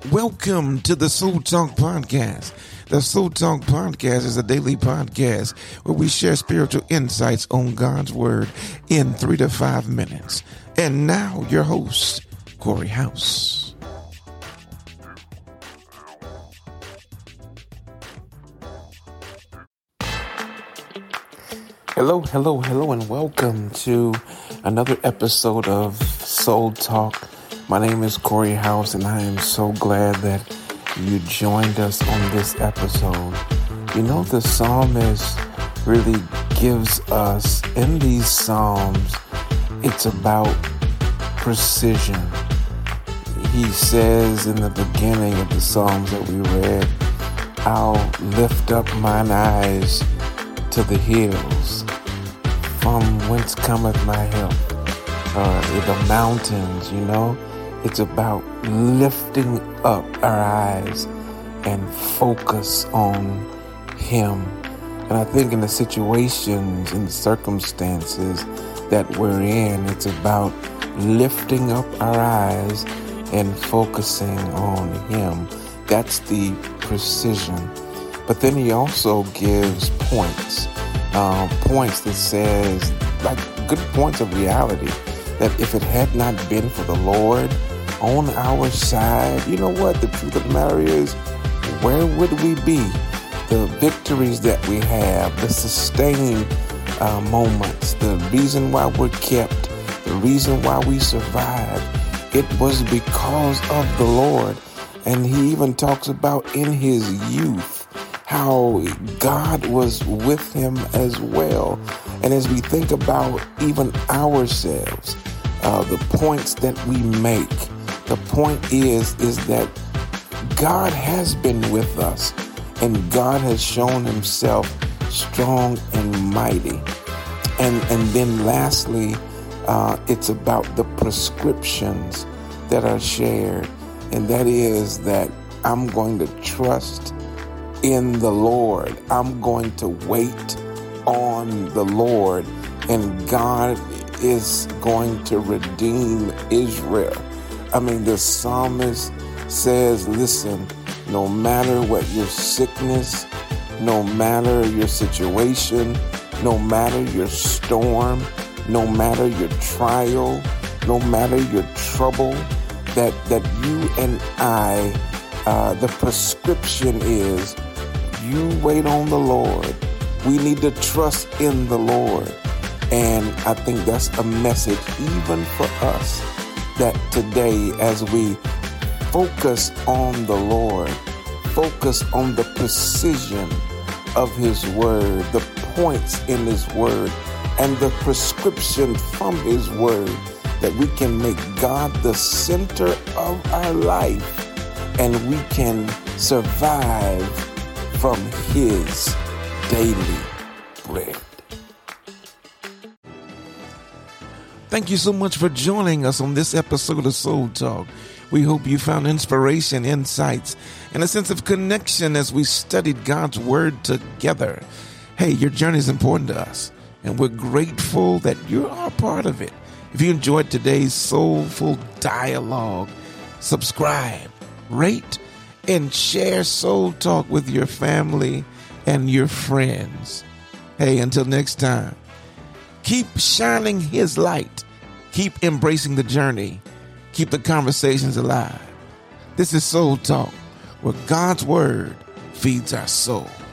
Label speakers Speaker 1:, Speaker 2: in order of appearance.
Speaker 1: Welcome to the Soul Talk Podcast. The Soul Talk Podcast is a daily podcast where we share spiritual insights on God's Word in 3 to 5 minutes. And now, your host, Corey House. Hello, and welcome to another episode of Soul Talk. My name is Corey House, and I am so glad that you joined us on this episode. You know, the psalmist really gives us, in these psalms, it's about precision. He says in the beginning of the psalms that we read, I'll lift up mine eyes to the hills, from whence cometh my help. The mountains, you know. It's about lifting up our eyes and focus on Him. And I think in the situations and circumstances that we're in, it's about lifting up our eyes and focusing on Him. That's the precision. But then he also gives points that says, like good points of reality, that if it had not been for the Lord on our side, you know what? The truth of the matter is, where would we be? The victories that we have, the sustained moments, the reason why we're kept, the reason why we survive, it was because of the Lord. And he even talks about in his youth how God was with him as well. And as we think about even ourselves, the points that we make, the point is that God has been with us, and God has shown himself strong and mighty. And then lastly, it's about the prescriptions that are shared, and that is that I'm going to trust in the Lord. I'm going to wait on the Lord, and God is going to redeem Israel. I mean, the psalmist says, listen, no matter what your sickness, no matter your situation, no matter your storm, no matter your trial, no matter your trouble, that you and I, the prescription is you wait on the Lord. We need to trust in the Lord. And I think that's a message even for us, that today as we focus on the Lord, focus on the precision of His Word, the points in His Word, and the prescription from His Word, that we can make God the center of our life, and we can survive from His daily bread. Thank you so much for joining us on this episode of Soul Talk. We hope you found inspiration, insights, and a sense of connection as we studied God's Word together. Hey, your journey is important to us, and we're grateful that you are a part of it. If you enjoyed today's soulful dialogue, subscribe, rate, and share Soul Talk with your family and your friends. Hey, until next time, keep shining His light. Keep embracing the journey. Keep the conversations alive. This is Soul Talk, where God's Word feeds our soul.